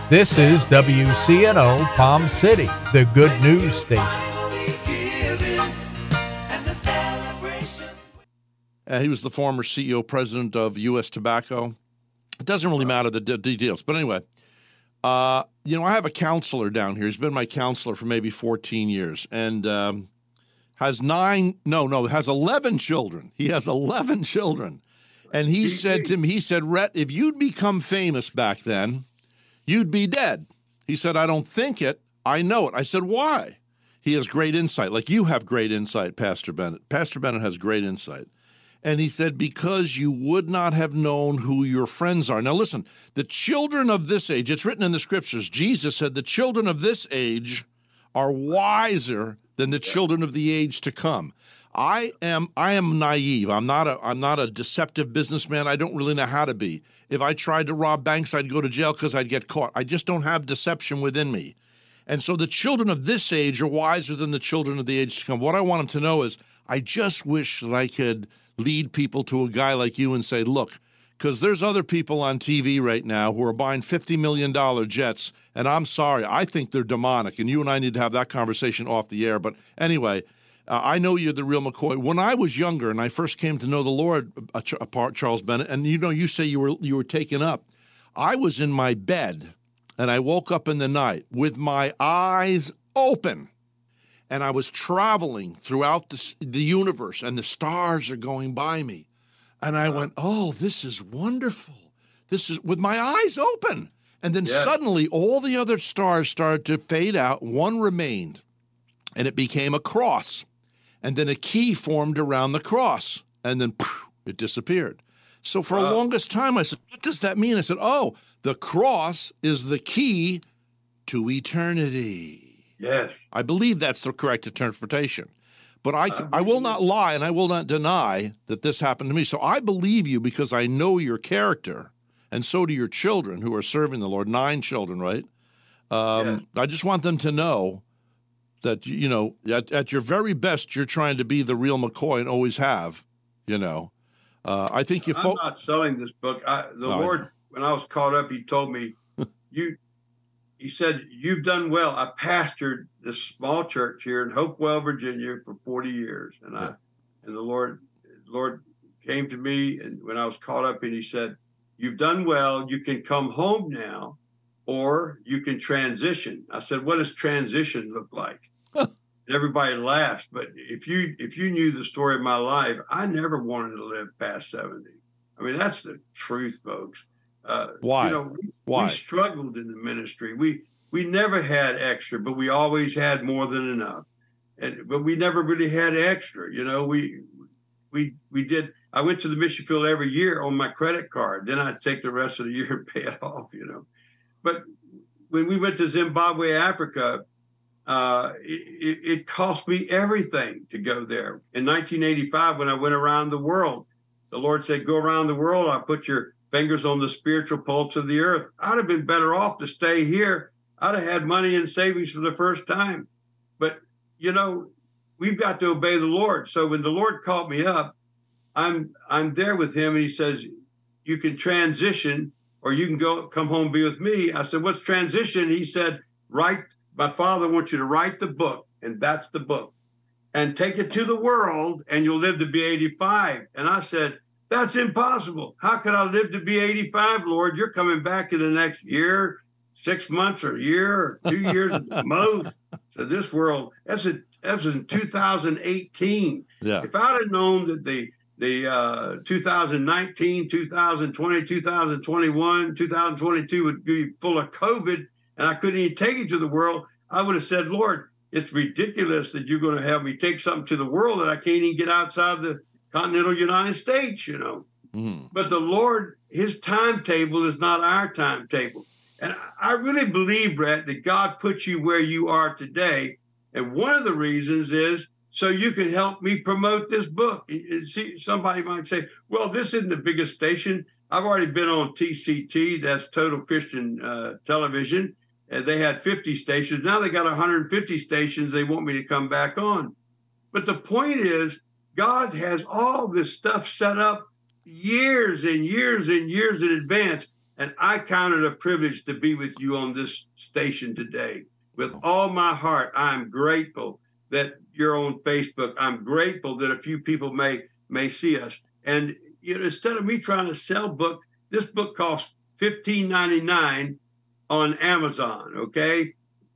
This is WCNO Palm City, the good news station. He was the former CEO, president of U.S. Tobacco. It doesn't really matter the details. But anyway, I have a counselor down here. He's been my counselor for maybe 14 years and has 11 children. He has 11 children. And he said to me, Rhett, if you'd become famous back then, you'd be dead. He said, I don't think it. I know it. I said, why? He has great insight. Like you have great insight, Pastor Bennett. Pastor Bennett has great insight. And he said, because you would not have known who your friends are. Now, listen, the children of this age, it's written in the scriptures, Jesus said the children of this age are wiser than the children of the age to come. I am naive. I'm not a deceptive businessman. I don't really know how to be. If I tried to rob banks, I'd go to jail because I'd get caught. I just don't have deception within me. And so the children of this age are wiser than the children of the age to come. What I want them to know is I just wish that I could lead people to a guy like you and say, look, because there's other people on TV right now who are buying $50 million jets, and I'm sorry, I think they're demonic, and you and I need to have that conversation off the air. But anyway, I know you're the real McCoy. When I was younger and I first came to know the Lord, Charles Bennett, and you say you were taken up, I was in my bed, and I woke up in the night with my eyes open. And I was traveling throughout the universe, and the stars are going by me. And I went, oh, this is wonderful. This is with my eyes open. And then suddenly all the other stars started to fade out. One remained, and it became a cross. And then a key formed around the cross, and then poof, it disappeared. So for the longest time, I said, what does that mean? I said, oh, the cross is the key to eternity. Yes. I believe that's the correct interpretation. But I will not lie and I will not deny that this happened to me. So I believe you because I know your character, and so do your children who are serving the Lord, 9 children, right? Yes. I just want them to know that, at your very best, you're trying to be the real McCoy and always have, I think I'm not selling this book. Lord, when I was caught up, he told me, He said, you've done well. I pastored this small church here in Hopewell, Virginia for 40 years. And the Lord came to me, and when I was caught up, and he said, you've done well. You can come home now, or you can transition. I said, what does transition look like? And everybody laughed. But if you knew the story of my life, I never wanted to live past 70. I mean, that's the truth, folks. Why? We struggled in the ministry. We never had extra, but we always had more than enough. But we never really had extra. We did. I went to the mission field every year on my credit card. Then I'd take the rest of the year and pay it off. But when we went to Zimbabwe, Africa, it cost me everything to go there. In 1985, when I went around the world, the Lord said, "Go around the world. I'll put your fingers on the spiritual pulse of the earth." I'd have been better off to stay here. I'd have had money in savings for the first time. But, we've got to obey the Lord. So when the Lord called me up, I'm there with him, and he says, you can transition, or you can come home and be with me. I said, what's transition? He said, my father wants you to write the book, and that's the book, and take it to the world, and you'll live to be 85. And I said, that's impossible. How could I live to be 85, Lord? You're coming back in the next year, 6 months or a year or 2 years at the most. So this world, that's in 2018. Yeah. If I'd have known that the 2019, 2020, 2021, 2022 would be full of COVID, and I couldn't even take it to the world, I would have said, Lord, it's ridiculous that you're going to have me take something to the world that I can't even get outside the continental United States, But the Lord, his timetable is not our timetable. And I really believe, Brett, that God put you where you are today. And one of the reasons is so you can help me promote this book. See, somebody might say, well, this isn't the biggest station. I've already been on TCT, that's Total Christian Television, and they had 50 stations. Now they got 150 stations they want me to come back on. But the point is, God has all this stuff set up years and years and years in advance. And I count it a privilege to be with you on this station today. With all my heart, I'm grateful that you're on Facebook. I'm grateful that a few people may see us. And instead of me trying to sell book, this book costs $15.99 on Amazon. Okay,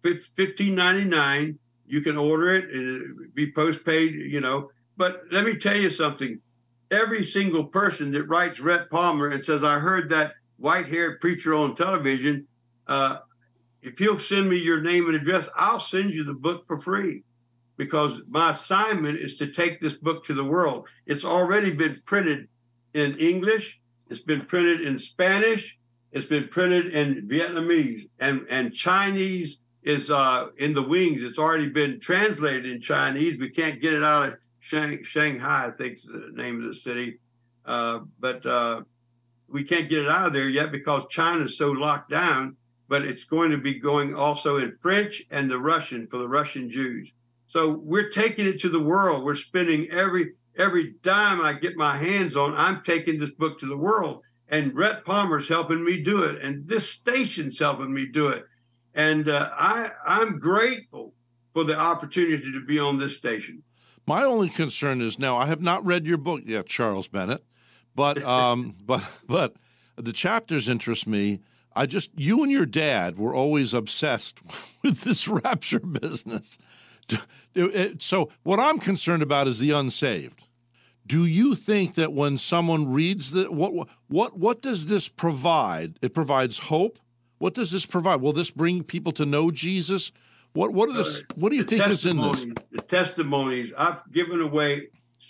$15.99. You can order it and it'll be postpaid. But let me tell you something. Every single person that writes Rhett Palmer and says, I heard that white-haired preacher on television, if you'll send me your name and address, I'll send you the book for free, because my assignment is to take this book to the world. It's already been printed in English. It's been printed in Spanish. It's been printed in Vietnamese, and Chinese is in the wings. It's already been translated in Chinese. We can't get it out of Shanghai, I think is the name of the city. But we can't get it out of there yet because China's so locked down, but it's going to be going also in French and the Russian for the Russian Jews. So we're taking it to the world. We're spending every dime I get my hands on, I'm taking this book to the world. And Rhett Palmer's helping me do it. And this station's helping me do it. And I'm grateful for the opportunity to be on this station. My only concern is, now I have not read your book yet, Charles Bennett, but but the chapters interest me. You and your dad were always obsessed with this rapture business. So what I'm concerned about is the unsaved. Do you think that when someone reads what does this provide? It provides hope. What does this provide? Will this bring people to know Jesus? What do you think is in this? The testimonies. I've given away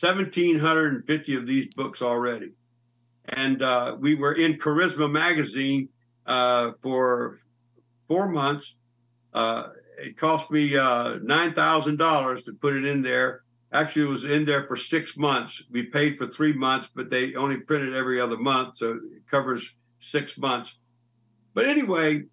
1,750 of these books already. And we were in Charisma magazine for 4 months. It cost me $9,000 to put it in there. Actually, it was in there for 6 months. We paid for 3 months, but they only printed every other month, so it covers 6 months. But anyway,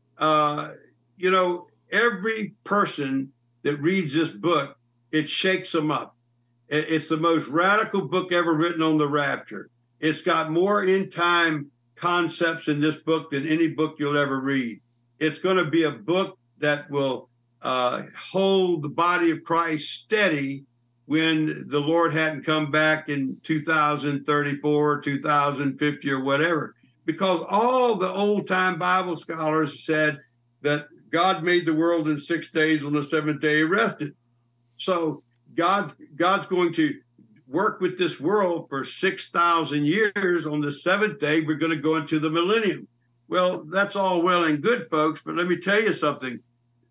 every person that reads this book, it shakes them up. It's the most radical book ever written on the rapture. It's got more end-time concepts in this book than any book you'll ever read. It's going to be a book that will hold the body of Christ steady when the Lord hadn't come back in 2034, 2050, or whatever. Because all the old-time Bible scholars said that God made the world in 6 days, on the seventh day he rested. So God's going to work with this world for 6,000 years. On the seventh day, we're going to go into the millennium. Well, that's all well and good, folks, but let me tell you something.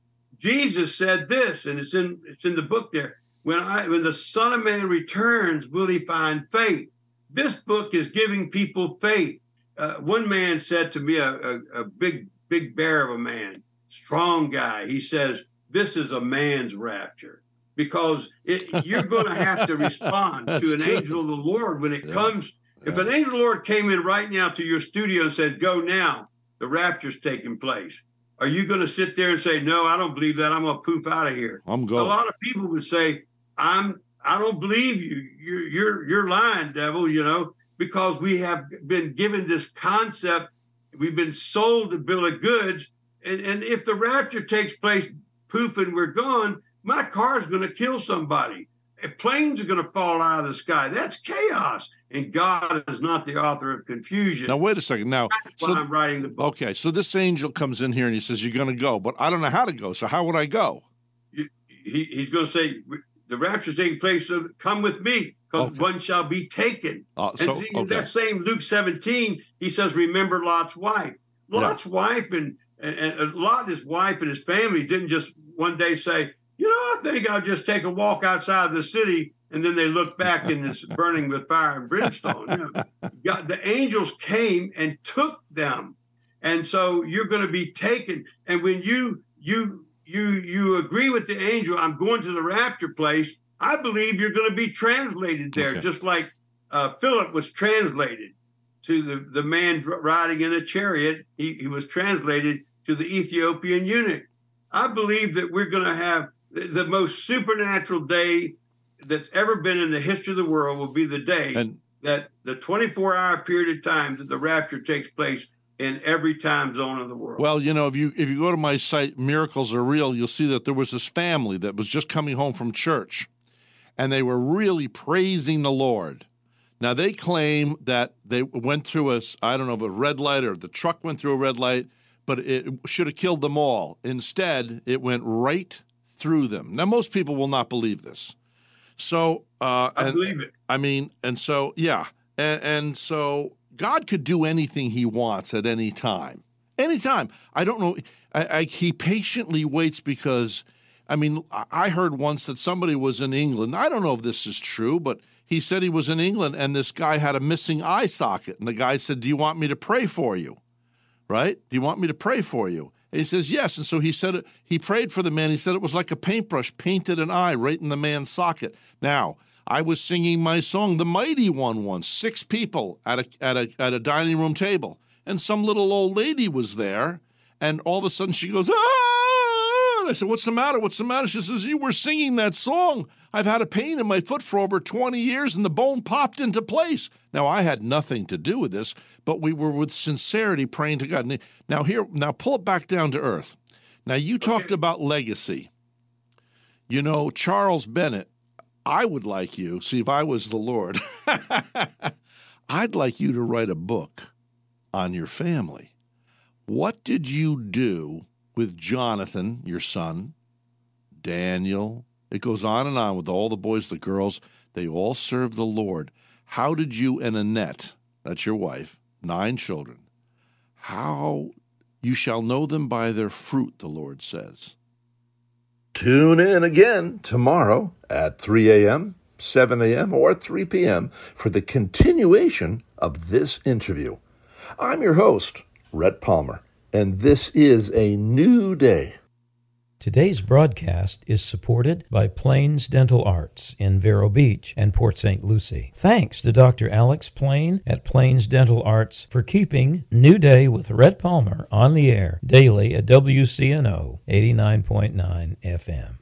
Jesus said this, and it's in the book there. When the Son of Man returns, will he find faith? This book is giving people faith. One man said to me, a big bear of a man, strong guy, he says, this is a man's rapture, because you're going to have to respond to an angel of the Lord when it comes. If an angel of the Lord came in right now to your studio and said, go now, the rapture's taking place. Are you going to sit there and say, no, I don't believe that, I'm going to poof out of here? I'm going. A lot of people would say, I don't believe you. You're lying, devil, because we have been given this concept. We've been sold a bill of goods. And if the rapture takes place, poof, and we're gone, my car is going to kill somebody. Planes are going to fall out of the sky. That's chaos. And God is not the author of confusion. Now, wait a second. Now, that's why I'm writing the book. Okay, so this angel comes in here and he says, you're going to go, but I don't know how to go. So how would I go? He's going to say, the rapture is taking place, so come with me, because one shall be taken. That same Luke 17, he says, remember Lot's wife. Lot's wife and Lot, his wife and his family didn't just one day say, I think I'll just take a walk outside the city, and then they look back and it's burning with fire and brimstone. God, the angels came and took them. And so you're going to be taken. And when you agree with the angel, I'm going to the rapture place, I believe you're going to be translated there, just like Philip was translated to the man riding in a chariot. He was translated to the Ethiopian eunuch. I believe that we're going to have the most supernatural day that's ever been in the history of the world will be the day that the 24-hour period of time that the rapture takes place, in every time zone of the world. Well, if you go to my site, Miracles Are Real, you'll see that there was this family that was just coming home from church, and they were really praising the Lord. Now, they claim that they went through a red light, or the truck went through a red light, but it should have killed them all. Instead, it went right through them. Now, most people will not believe this. So, I believe it. And so God could do anything he wants at any time. Anytime. I don't know. He patiently waits because, I heard once that somebody was in England. I don't know if this is true, but he said he was in England and this guy had a missing eye socket. And the guy said, "Do you want me to pray for you?" Right? "Do you want me to pray for you?" And he says, "Yes." And so he prayed for the man. He said it was like a paintbrush painted an eye right in the man's socket. Now, I was singing my song, The Mighty One, once, 6 people at a dining room table. And some little old lady was there. And all of a sudden she goes, "Ah!" And I said, "What's the matter? What's the matter?" She says, "You were singing that song. I've had a pain in my foot for over 20 years and the bone popped into place." Now, I had nothing to do with this, but we were with sincerity praying to God. Now pull it back down to earth. Now, you talked about legacy. Charles Bennett, I would like you, see, if I was the Lord, I'd like you to write a book on your family. What did you do with Jonathan, your son, Daniel? It goes on and on with all the boys, the girls. They all serve the Lord. How did you and Annette, that's your wife, 9 children, how you shall know them by their fruit, the Lord says. Tune in again tomorrow at 3 a.m., 7 a.m., or 3 p.m. for the continuation of this interview. I'm your host, Rhett Palmer, and this is a new day. Today's broadcast is supported by Plains Dental Arts in Vero Beach and Port St. Lucie. Thanks to Dr. Alex Plain at Plains Dental Arts for keeping New Day with Rhett Palmer on the air daily at WCNO 89.9 FM.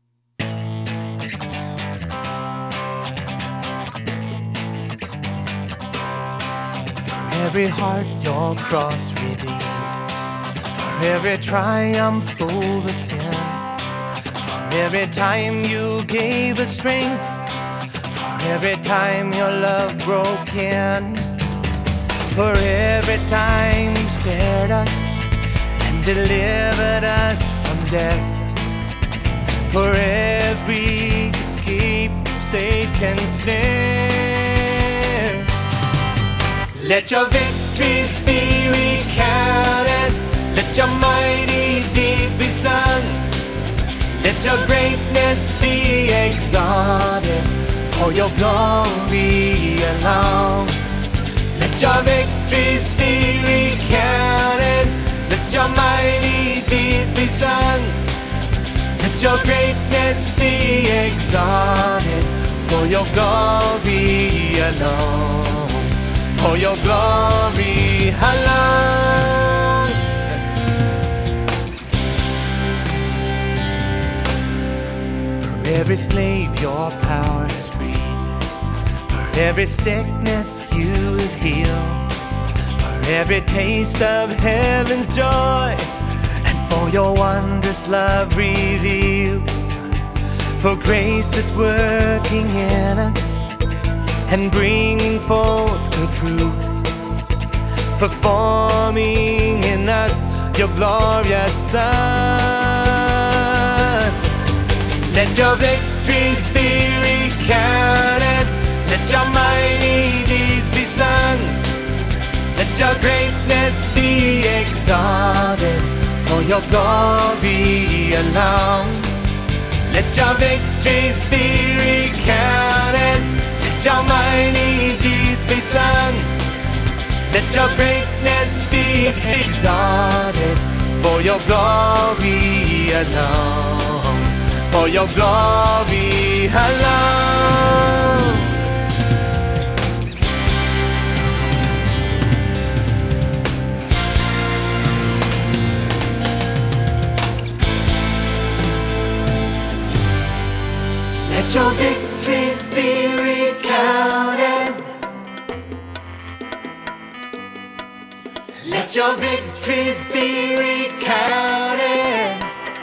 For every heart your cross redeemed, for every triumph over sin, for every time you gave us strength, for every time your love broke in, for every time you spared us and delivered us from death, for every escape from Satan's snare. Let your victories be recounted, let your mighty deeds be sung, let your greatness be exalted, for your glory alone. Let your victories be recounted, let your mighty deeds be sung, let your greatness be exalted, for your glory alone, for your glory alone. For every slave your power has freed, for every sickness you have healed, for every taste of heaven's joy, and for your wondrous love revealed, for grace that's working in us and bringing forth good fruit, for forming in us your glorious Son. Let your victories be recounted, let your mighty deeds be sung, let your greatness be exalted, for your glory alone. Let your victories be recounted, let your mighty deeds be sung, let your greatness be exalted, for your glory alone, for your glory alone. Let your victories be recounted, let Let your victories be recounted.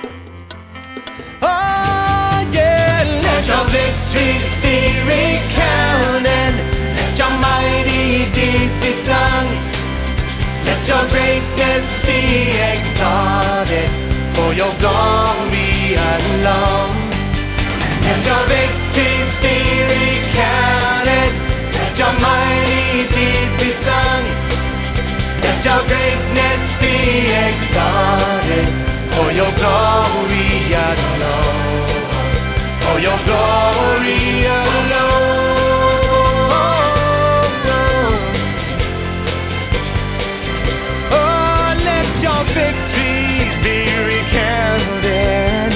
Oh yeah, let your victories be recounted. Let your mighty deeds be sung. Let your greatness be exalted, for your glory alone. Let your victories be recounted. Let your mighty deeds be sung. Let your greatness be exalted, for your glory alone. For your glory alone. Oh, let your victories be recounted.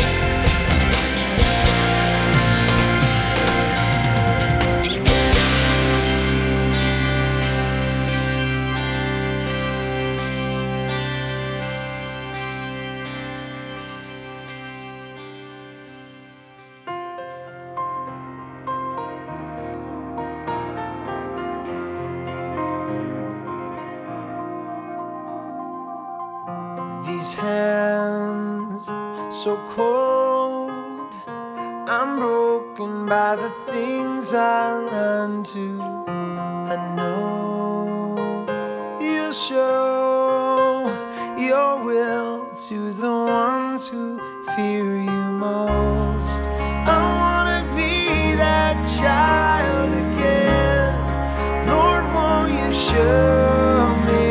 These hands so cold, I'm broken by the things I run to. I know you'll show your will to the ones who fear you most. I wanna be that child again. Lord, won't you show me?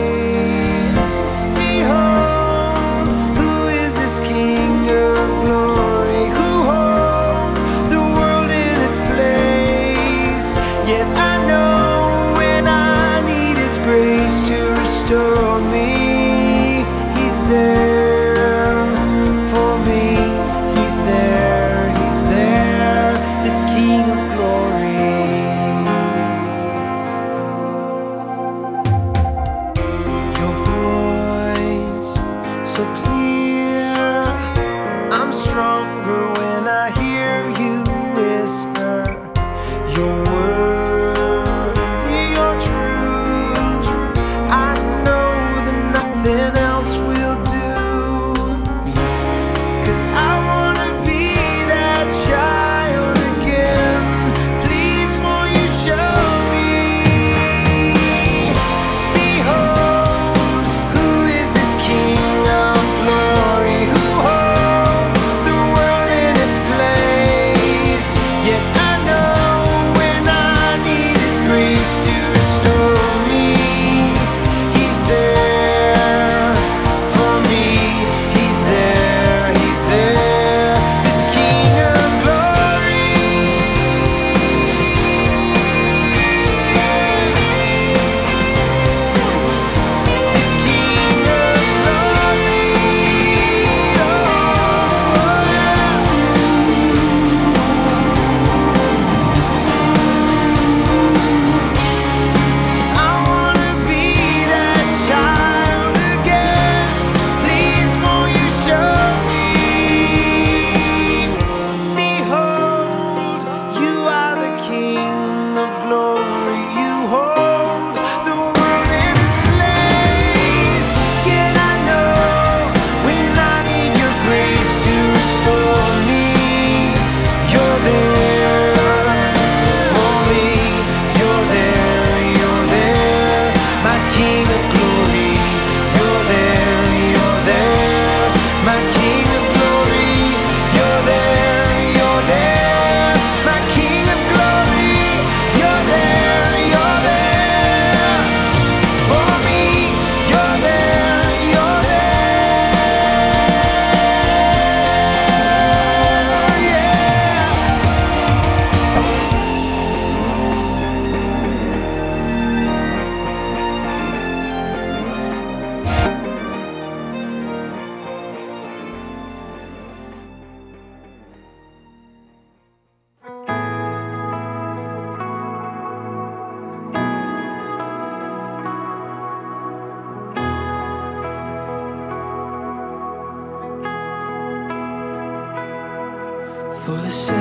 Restore me, he's there for me, he's there, this King of glory. Your voice so clear, I'm stronger when I hear you whisper your words, your truth. Nothing else will do, 'cause I wanna be that child again. Please won't you show me? Behold, who is this King of glory, who holds the world in its place? Yet I know when I need his grace to restore me, he's there. For the sake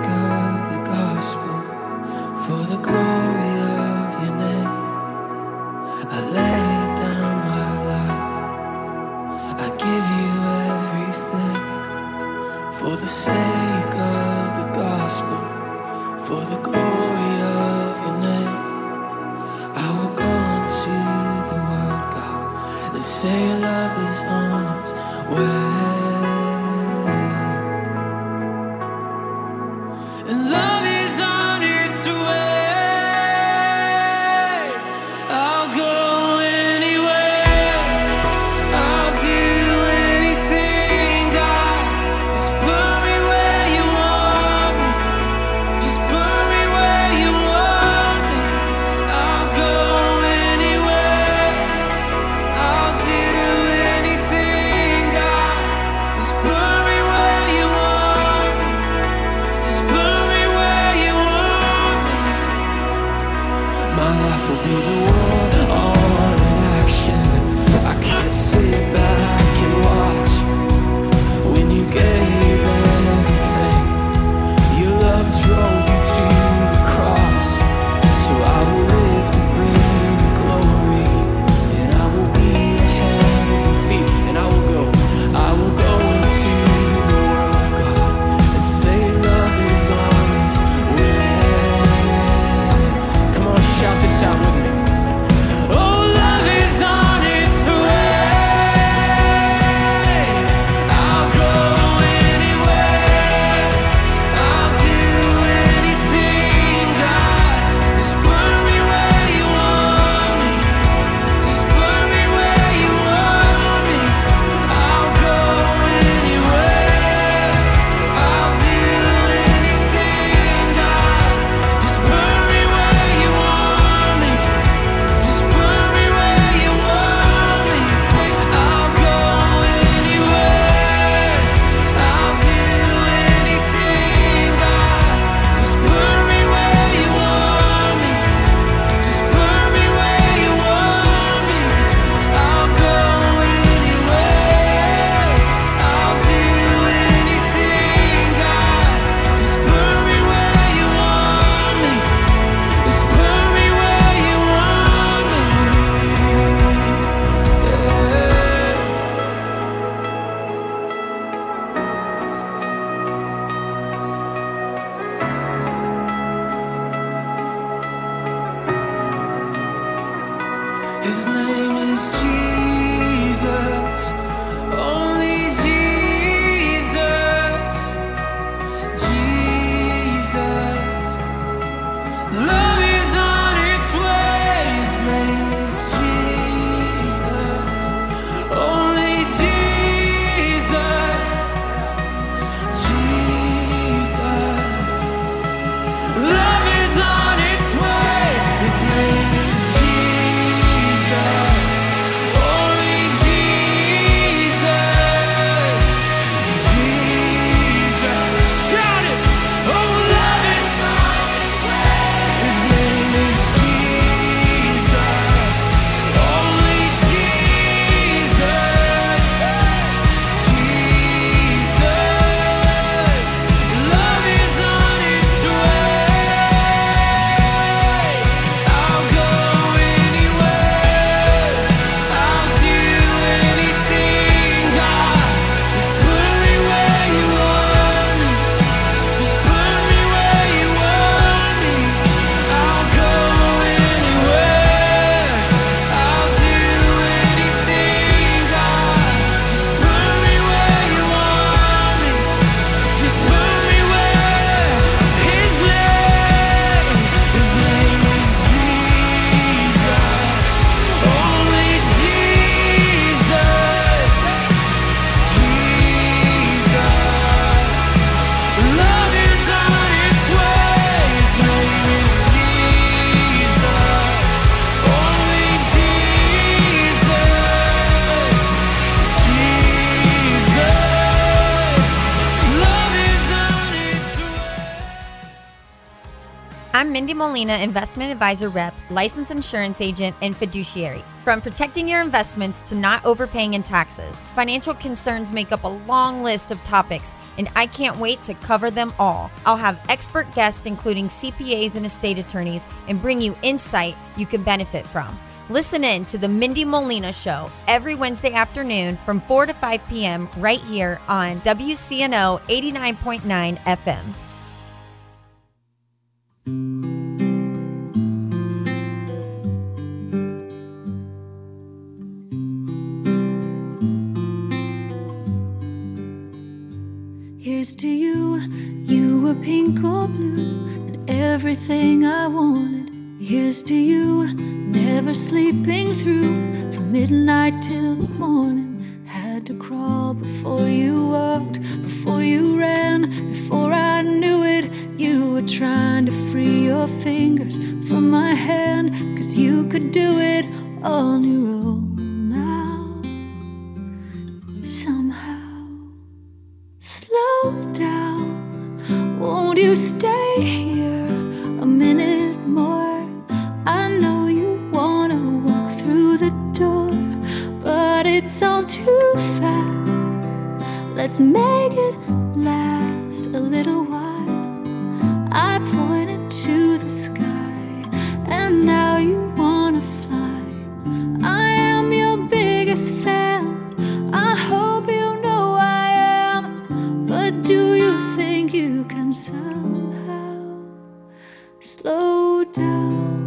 of the gospel, for the glory of your name, I lay down my I give you everything for the sake of the gospel, for the glory of your name. I will go into the word, God, and say your love is on its way. And love is on its way. I'll go anywhere. I'll do anything, God. Just put me where you want me. Just put me where you want me. I'll go anywhere. I'll do anything, God. Just put me where you want me. Just put me where you want me. My life will be the war on in action. I can't sit back and watch when you gave everything. Your love drove you to the cross. So I will live to bring you glory. And I will be your hands and feet. And I will go into the world, God, and say love is on its way. Come on, shout this out with me. Oh, love is on its way. I'll go anywhere. I'll do anything, God. Just put me where you want me. Just put me where you want me. I'll go anywhere. I'll do anything, God. Just put me where you want me. Just put me where you want me. I'll go anywhere. I'll do anything, God. Just put me where you want me. Just put me where you want me. I'll go anywhere. I'll do anything, God. Just put me where you want me. Just put me where you want me. His name is Jesus, only Jesus, Jesus. Love is on its way. His name is Jesus, only Jesus, Jesus. Love is on its way. His name is Jesus, only Jesus, Jesus. Shout it! Oh, love is on its way. His name is Jesus, only Jesus, Jesus. Love is on its way. I'll go anywhere. I'll do anything, God. Just put me where you want me. Just put me where you want me. I'll go anywhere. I'll do anything, God. Just put me where you want me. Just put me where. His name is Jesus, only Jesus, Jesus. Love is on its way. His name is Jesus, only Jesus, Jesus. Love is on its way. I'm Mindy Molina, investment advisor rep, licensed insurance agent, and fiduciary. From protecting your investments to not overpaying in taxes, financial concerns make up a long list of topics, and I can't wait to cover them all. I'll have expert guests, including CPAs and estate attorneys, and bring you insight you can benefit from. Listen in to The Mindy Molina Show every Wednesday afternoon from 4 to 5 p.m. right here on WCNO 89.9 FM. Here's to you, you were pink or blue, and everything I wanted. Here's to you, never sleeping through, from midnight till the morning. Had to crawl before you walked, before you ran, before I knew it. You were trying to free your fingers from my hand, 'cause you could do it on your own now. Somehow. Slow down, won't you stay here a minute more? I know you wanna walk through the door, but it's all too fast. Let's make it last a little while. I pointed to the sky, and now you wanna fly. I am your biggest fan, I hope you know I am. But do you think you can somehow slow down?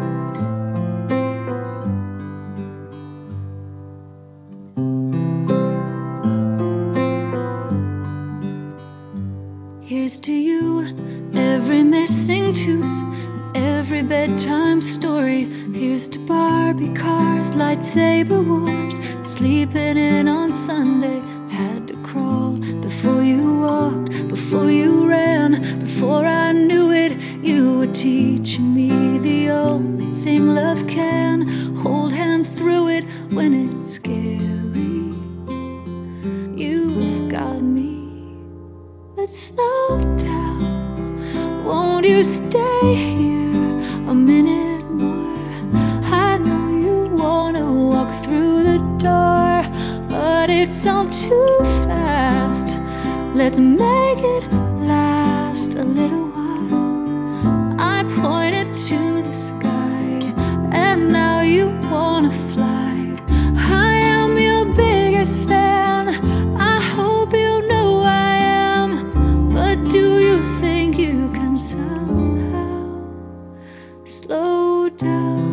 Here's to you, every missing tooth, every bedtime story. Here's to Barbie cars, lightsaber wars, sleeping in on Sunday. Had to crawl before you walked, before you ran, before I knew it. You were teaching me the only thing love can. Hold hands through it when it's scary. You've got me. Let's slow down. Won't you stay here a minute more? I know you wanna walk through the door, but it's all too fast. Let's make it last a little while. I pointed to the sky, and now you wanna fly. I am your biggest fan, I hope you know I am. But do you think you can somehow slow down?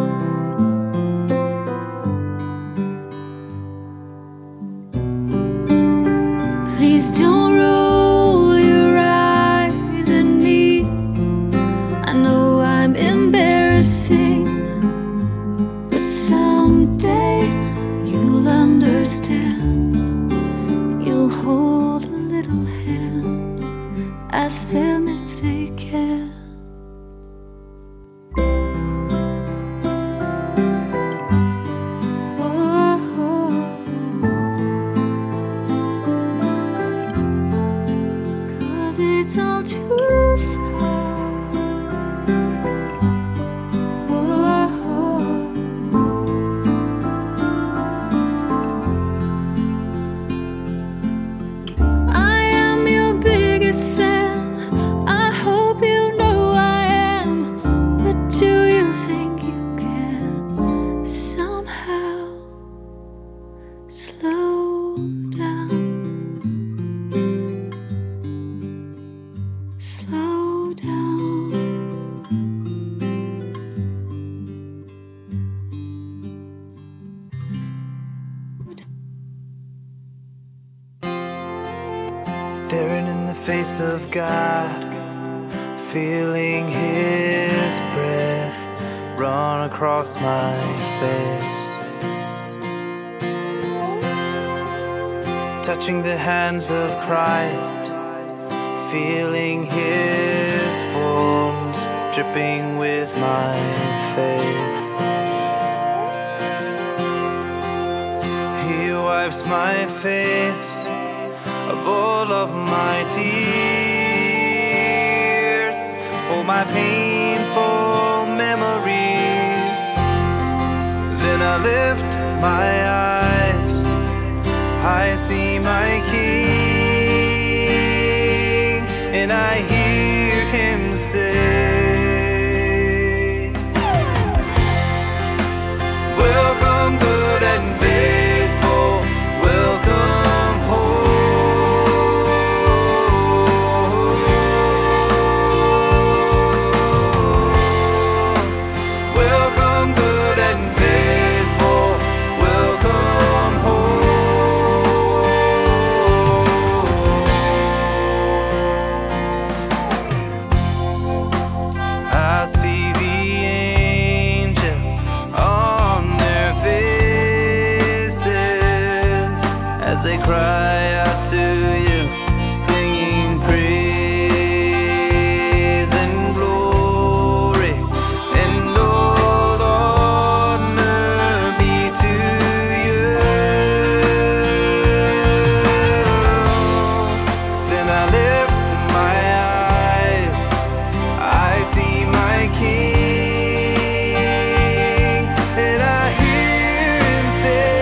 Please don't roll your eyes at me. I know I'm embarrassing, but someday you'll understand. You'll hold a little hand, ask them if they can. It's all too fast. I am your biggest fan, I hope you know I am. But do you think you can somehow slow down? Slow down. Staring in the face of God, feeling His breath run across my face. Touching the hands of Christ, feeling His wounds dripping with my faith. He wipes my face of all of my tears, all my painful memories. Then I lift my eyes, I see my King, and I hear Him say, they cry out to you, singing praise and glory and all honor be to you. Then I lift my eyes, I see my King, and I hear him say,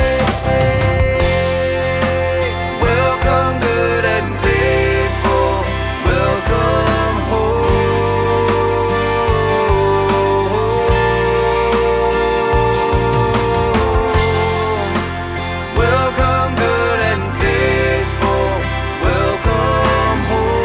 welcome good and faithful, welcome home. Welcome good and faithful, welcome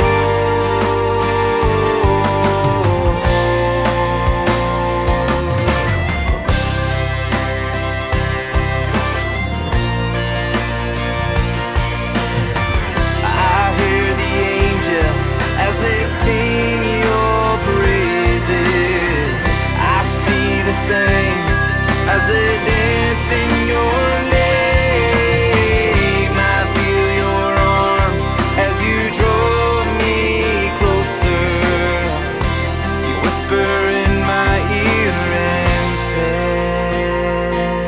I hear the angels as they sing your praises. I see the saints as they dance in your name. I feel your arms as you draw me closer. You whisper in my ear and say,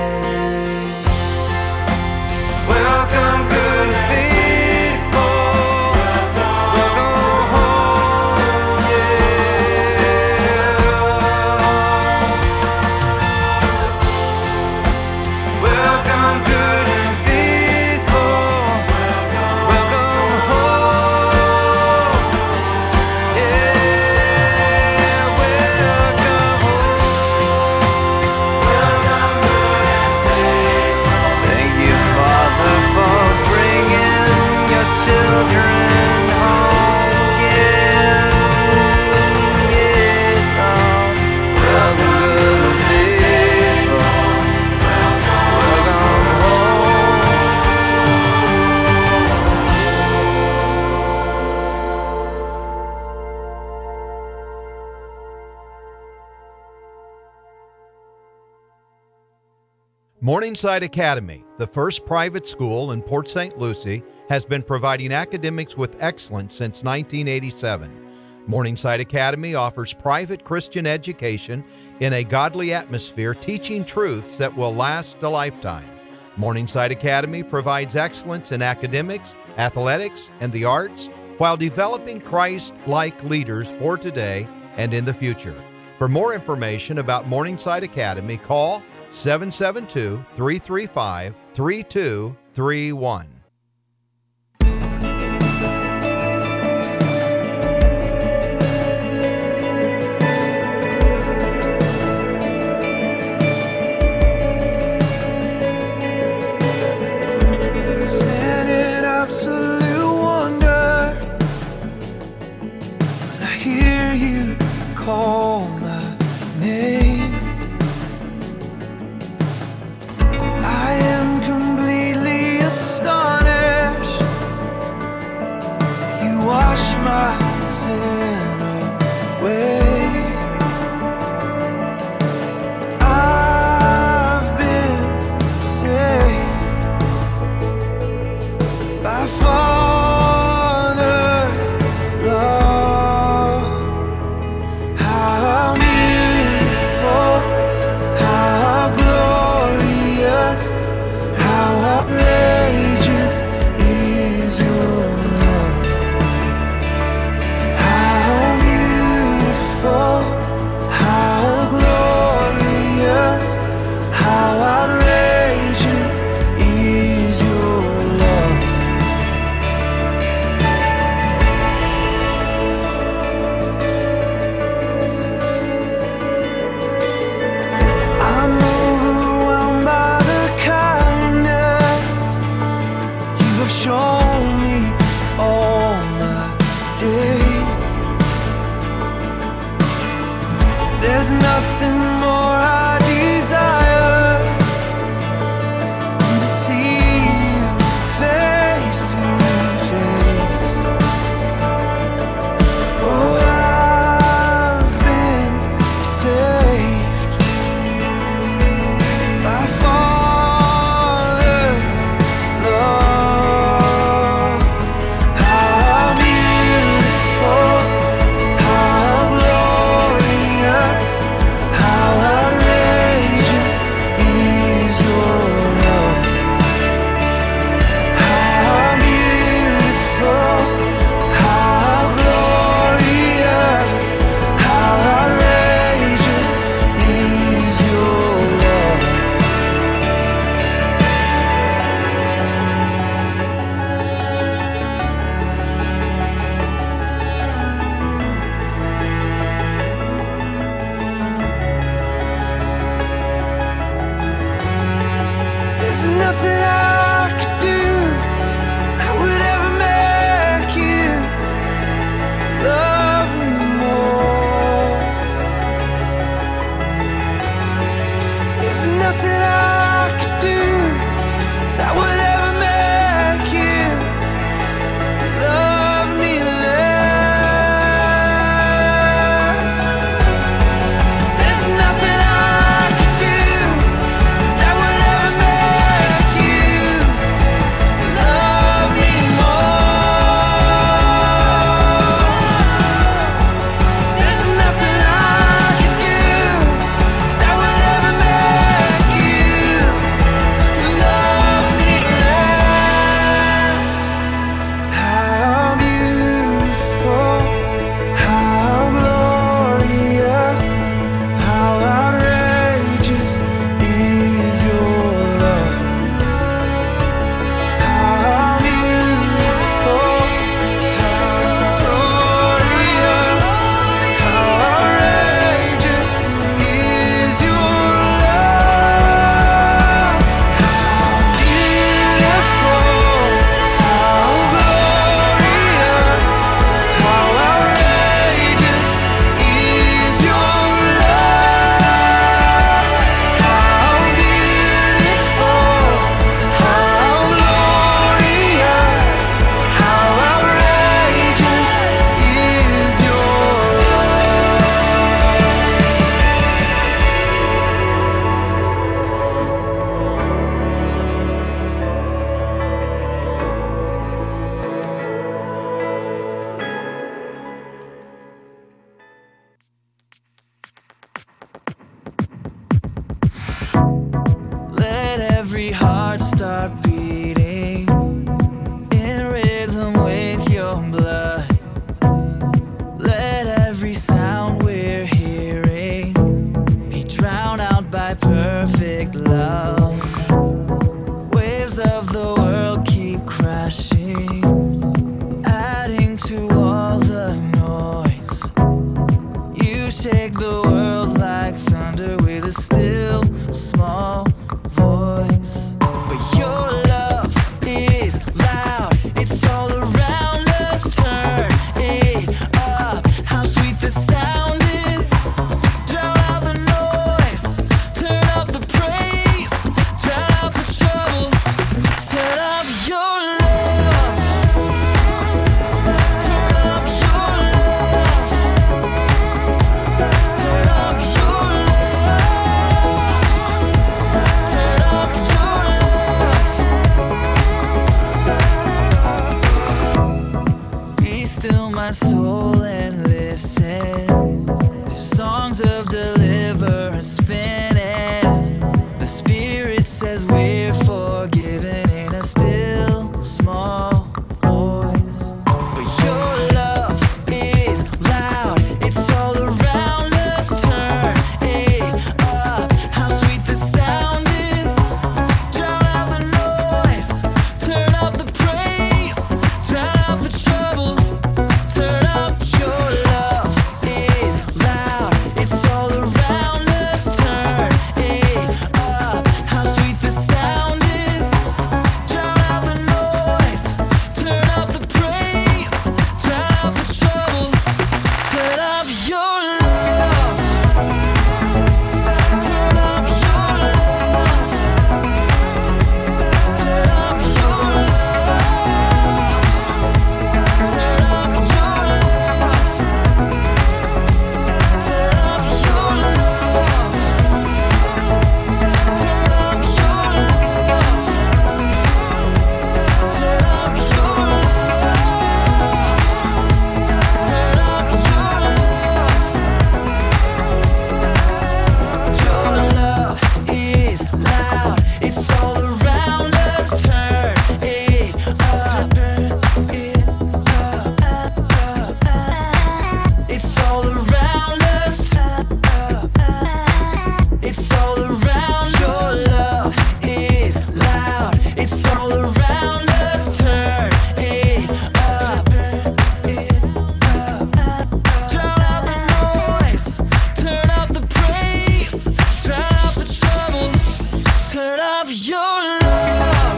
welcome good and faithful, welcome home, yeah. Welcome good and faithful, welcome home, yeah. Welcome home. Thank you, Father, for bringing your children home again. Yeah. Welcome good and faithful, welcome home. Morningside Academy, the first private school in Port St. Lucie, has been providing academics with excellence since 1987. Morningside Academy offers private Christian education in a godly atmosphere, teaching truths that will last a lifetime. Morningside Academy provides excellence in academics, athletics, and the arts while developing Christ-like leaders for today and in the future. For more information about Morningside Academy, call 772-335-3231. Stand in absolute wonder when I hear you call my name. I am completely astonished. You wash my sin away. I've been saved by Father's love. How beautiful, how glorious, how outrageous is your love. How beautiful, how glorious, how outrageous is your love. crashing, adding to all the noise. You shake the world like thunder with a still small voice. But your love is loud, it's all around us. Turn it up, how sweet the sound is. Drown out the noise, turn up the praise, drown out the trouble. Turn up your love, turn up your love, turn up your love, turn up your love. Be still my soul and listen. There's songs of deliverance spinning. The Spirit says we're forgiven in a still small voice. But your love is loud, it's all around us. Turn it up, how sweet the sound is. Drown out the noise, turn up the praise, drown out the trouble. Turn up your love is loud, it's all around us. Turn it up, how sweet the sound is. Drown out the noise, turn up the praise, drown out the trouble. Turn up your love, turn up your love, turn up your love, turn up your love, turn up your love, turn up your love, turn up your love. Your love is loud, it's all around us. Turn it up, it's all around us. It's all around. Your love is loud, it's all around us. Turn it up, drown out the noise, turn up the praise, drown out the trouble. Turn up your love,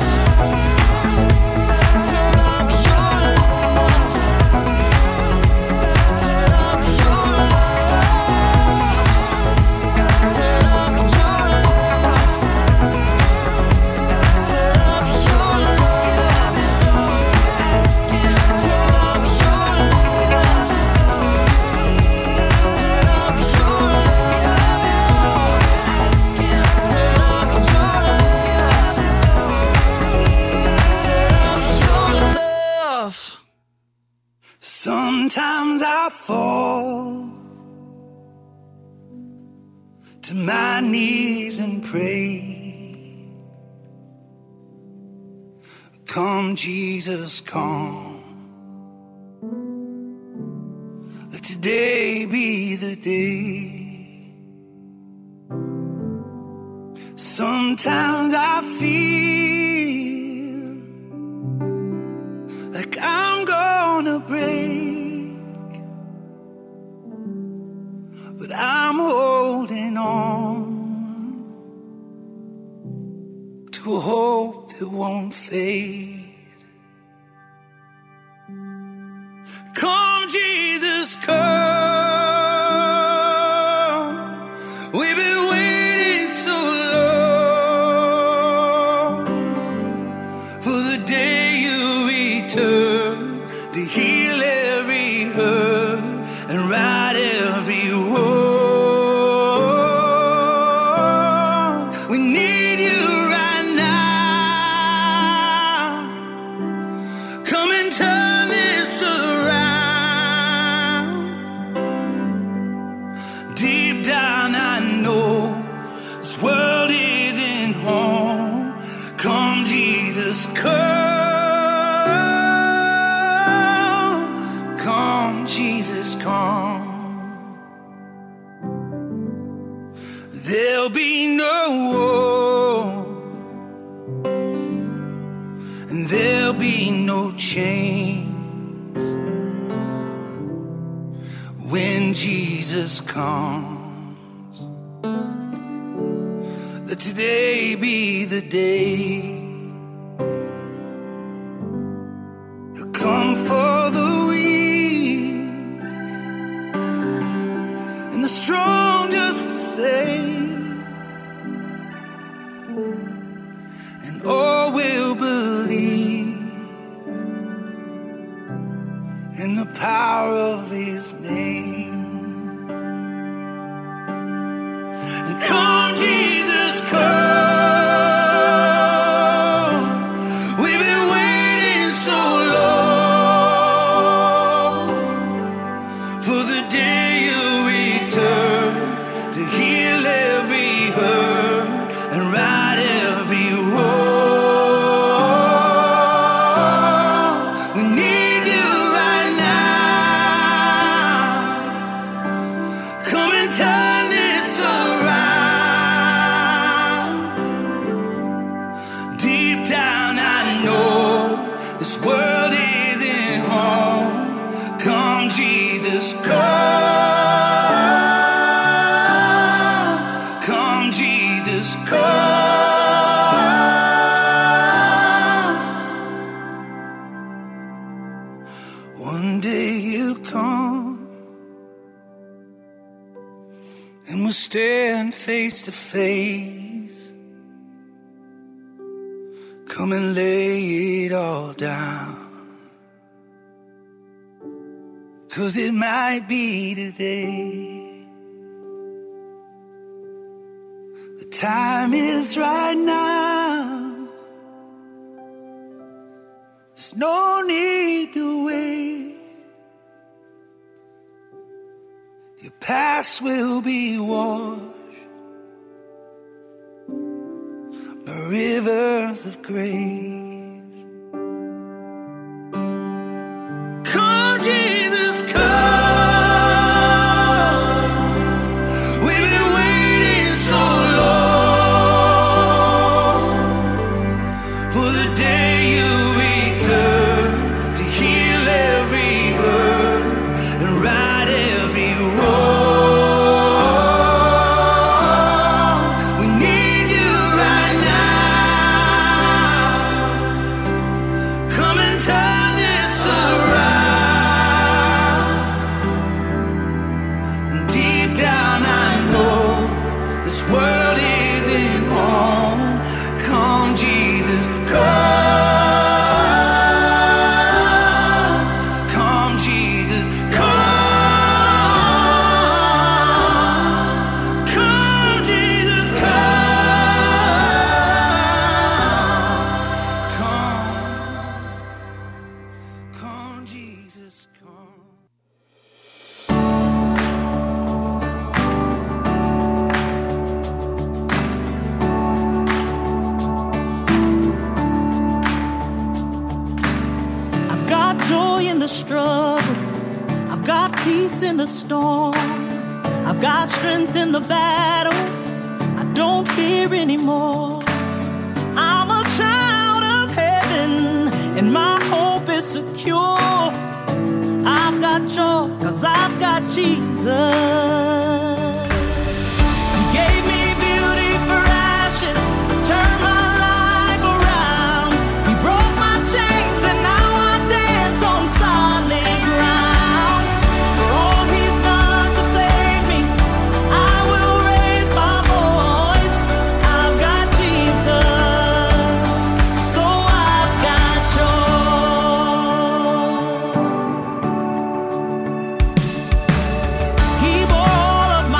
turn up your love, turn up your love, turn up your love, turn up your love. Turn up your love, sometimes I fall to my knees and pray. Come, Jesus, come. Let today be the day. Sometimes I feel like I'm gonna break, but I'm holding on to a hope that won't fade. Come, Jesus, come. We've been waiting so long. be no chains when Jesus comes. Let today be the day. He'll come for the weak and the strong just the same, and all will believe in the power of his name. And come, Jesus, come. We've been waiting so long for the day you return to heal every hurt and right every wrong. We need you right now. Come and turn this around. Deep down I know this world isn't home. Come, Jesus, come. Come, Jesus, come. One day you come and we'll stand face to face. Come and lay it all down, 'cause it might be today. The time is right now. There's no need to wait. Your past will be washed by rivers of grace. Come, Jesus, come. We've been waiting so long for the day you return to heal every hurt and right every wrong. We need you right now. Come and turn this around. And deep down I know this world isn't home. Come, Jesus, come. Come, Jesus, come. Come, Jesus, come. Come, Jesus, come. I've got joy in the struggle. I've got peace in the storm. I've got strength in the battle. I don't fear anymore. I'm a child of heaven, and my hope is secure. I've got joy, 'cause I've got Jesus. He gave me beauty for ashes, turned my life around. He broke my chains and now I dance on solid ground. For all he's done to save me, I will raise my voice. I've got Jesus, so I've got joy. He bore all of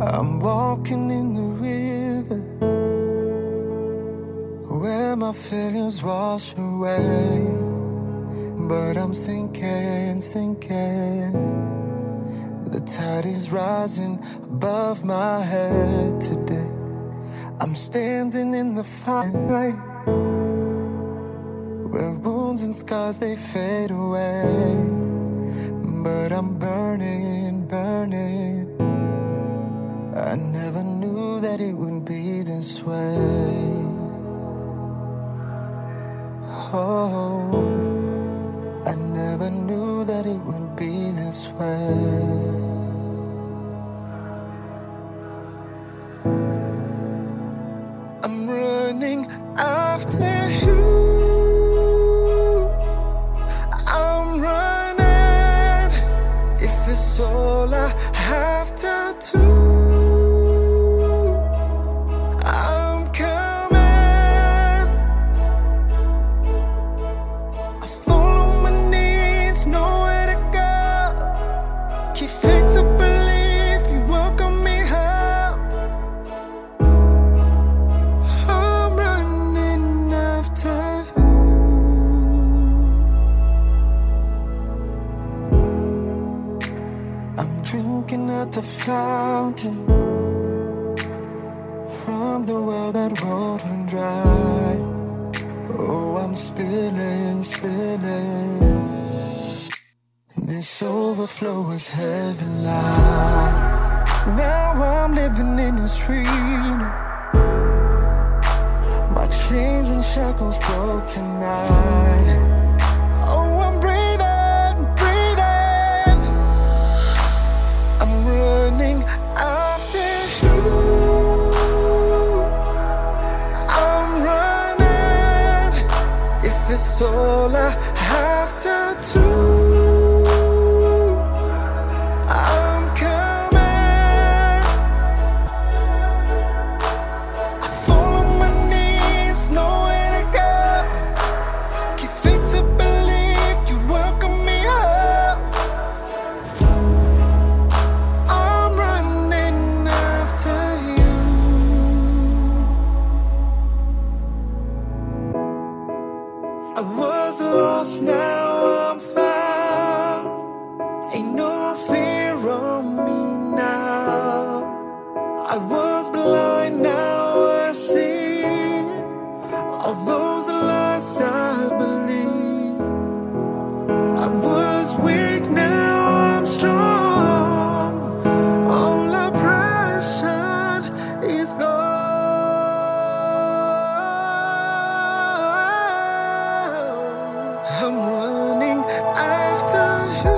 I'm walking in the river where my failures wash away, but I'm sinking, sinking. The tide is rising above my head today. I'm standing in the fine light where wounds and scars they fade away, but I'm burning, burning. I never knew that it would be this way. Oh, I never knew that it would be this way. I'm running after you. I'm running. If it's all I have to do, I'm coming. I fall on my knees, nowhere to go. Keep faith to believe you welcome me home. I'm running after you. I'm drinking at the fountain from the well that won't run dry. Oh, I'm spilling, spilling. This overflow is heaven like. Now I'm living in this freedom. My chains and shackles broke tonight. Oh, I'm breathing, breathing. I'm running after you. I'm running. If it's all I have to do, I'm coming. I fall on my knees, nowhere to go. Keep faith to believe you'd welcome me home. I'm running after you. I was lost, now I'm found. Ain't no fear on me now. I was blind, now I see. All those lies I believe. I was weak, now I'm strong. All oppression is gone. I'm running after you.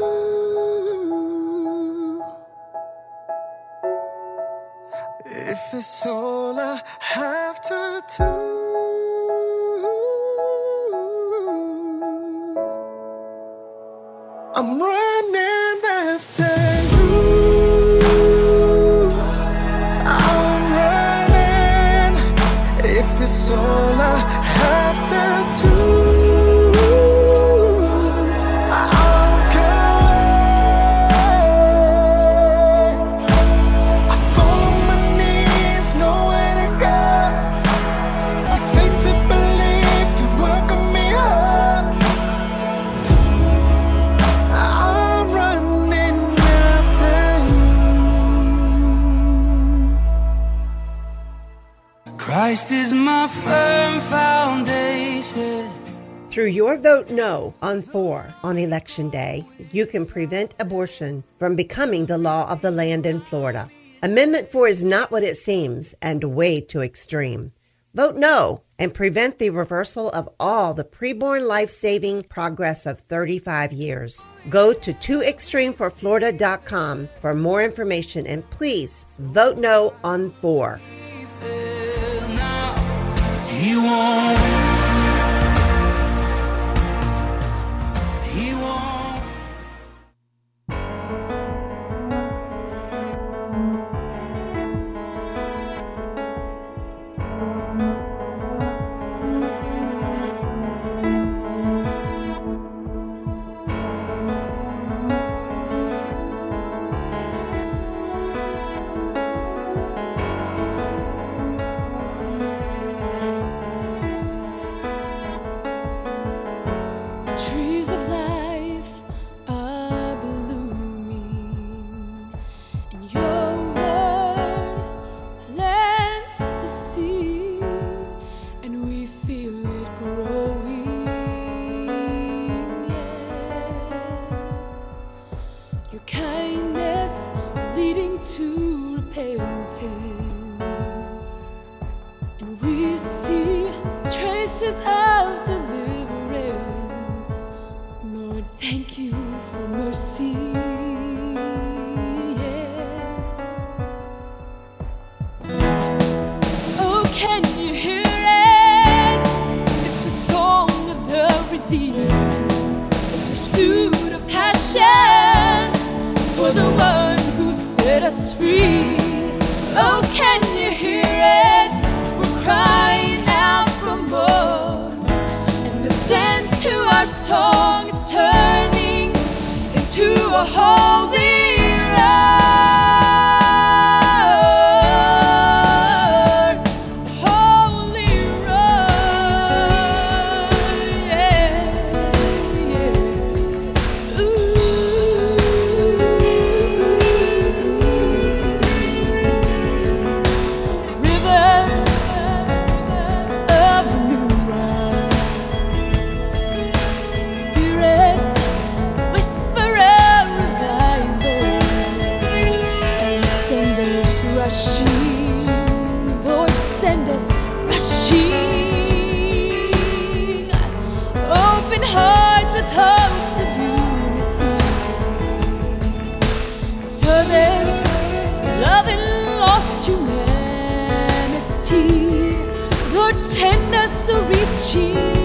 If it's all I have to do, I'm running after you. I'm running. If it's all I have to do, I'm coming. I fall on my knees, nowhere to go. Faith to believe you'd welcome me home. I'm running after you. Christ is my firm foundation. Through your vote no on 4 on Election Day, you can prevent abortion from becoming the law of the land in Florida. Amendment 4 is not what it seems and way too extreme. Vote no and prevent the reversal of all the preborn life-saving progress of 35 years. Go to tooextremeforflorida.com for more information and please vote no on 4. He won't. He won't. rivers of deliverance. Lord, thank you for mercy. Oh, can you hear it? It's the song of the redeemed, the pursuit of passion for the one who set us free. Oh, can you hear it? We're crying out for more, and listen to our song. It's turning into a holy roar. Holy roar, yeah, yeah. Rivers of new wine, Spirit, whisperer, revival, and send us rushing, Lord, send us rushing. Open hearts with hopes of unity, servants to loving lost humanity. Lord, send us a reaching.